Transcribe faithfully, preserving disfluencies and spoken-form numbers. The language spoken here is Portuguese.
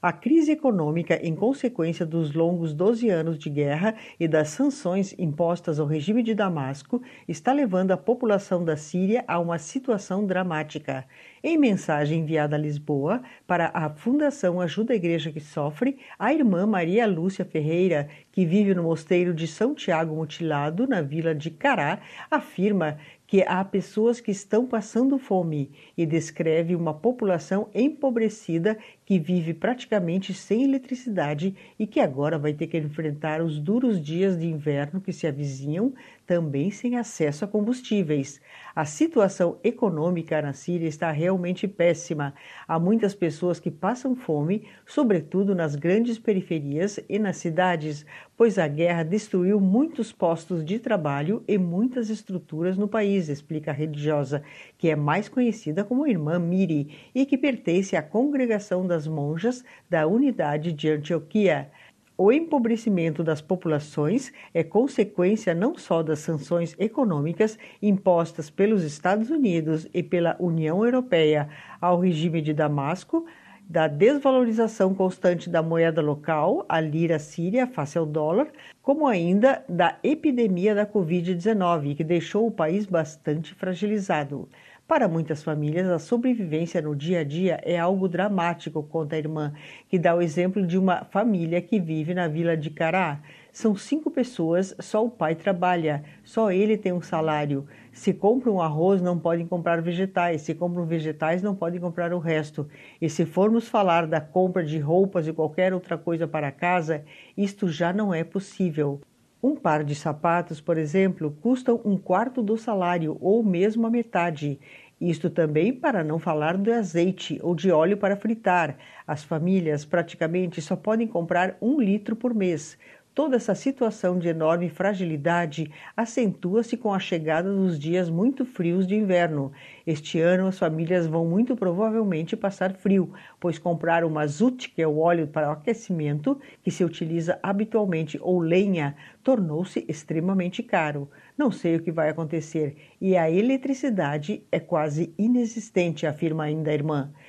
A crise econômica em consequência dos longos doze anos de guerra e das sanções impostas ao regime de Damasco está levando a população da Síria a uma situação dramática. Em mensagem enviada a Lisboa para a Fundação Ajuda a Igreja que Sofre, a irmã Maria Lúcia Ferreira, que vive no mosteiro de São Tiago Mutilado, na vila de Cará, afirma que há pessoas que estão passando fome e descreve uma população empobrecida que vive praticamente sem eletricidade e que agora vai ter que enfrentar os duros dias de inverno que se avizinham, também sem acesso a combustíveis. A situação econômica na Síria está realmente péssima. Há muitas pessoas que passam fome, sobretudo nas grandes periferias e nas cidades, pois a guerra destruiu muitos postos de trabalho e muitas estruturas no país, explica a religiosa, que é mais conhecida como Irmã Miri e que pertence à congregação das monjas da unidade de Antioquia. O empobrecimento das populações é consequência não só das sanções econômicas impostas pelos Estados Unidos e pela União Europeia ao regime de Damasco, da desvalorização constante da moeda local, a lira síria face ao dólar, como ainda da epidemia da covid dezenove, que deixou o país bastante fragilizado. Para muitas famílias, a sobrevivência no dia a dia é algo dramático, conta a irmã, que dá o exemplo de uma família que vive na vila de Cará. São cinco pessoas, só o pai trabalha, só ele tem um salário. Se compram arroz, não podem comprar vegetais, se compram vegetais, não podem comprar o resto. E se formos falar da compra de roupas e qualquer outra coisa para casa, isto já não é possível. Um par de sapatos, por exemplo, custam um quarto do salário ou mesmo a metade. Isto também para não falar do azeite ou de óleo para fritar. As famílias praticamente só podem comprar um litro por mês. Toda essa situação de enorme fragilidade acentua-se com a chegada dos dias muito frios de inverno. Este ano as famílias vão muito provavelmente passar frio, pois comprar o mazout, que é o óleo para o aquecimento, que se utiliza habitualmente, ou lenha, tornou-se extremamente caro. Não sei o que vai acontecer e a eletricidade é quase inexistente, afirma ainda a irmã.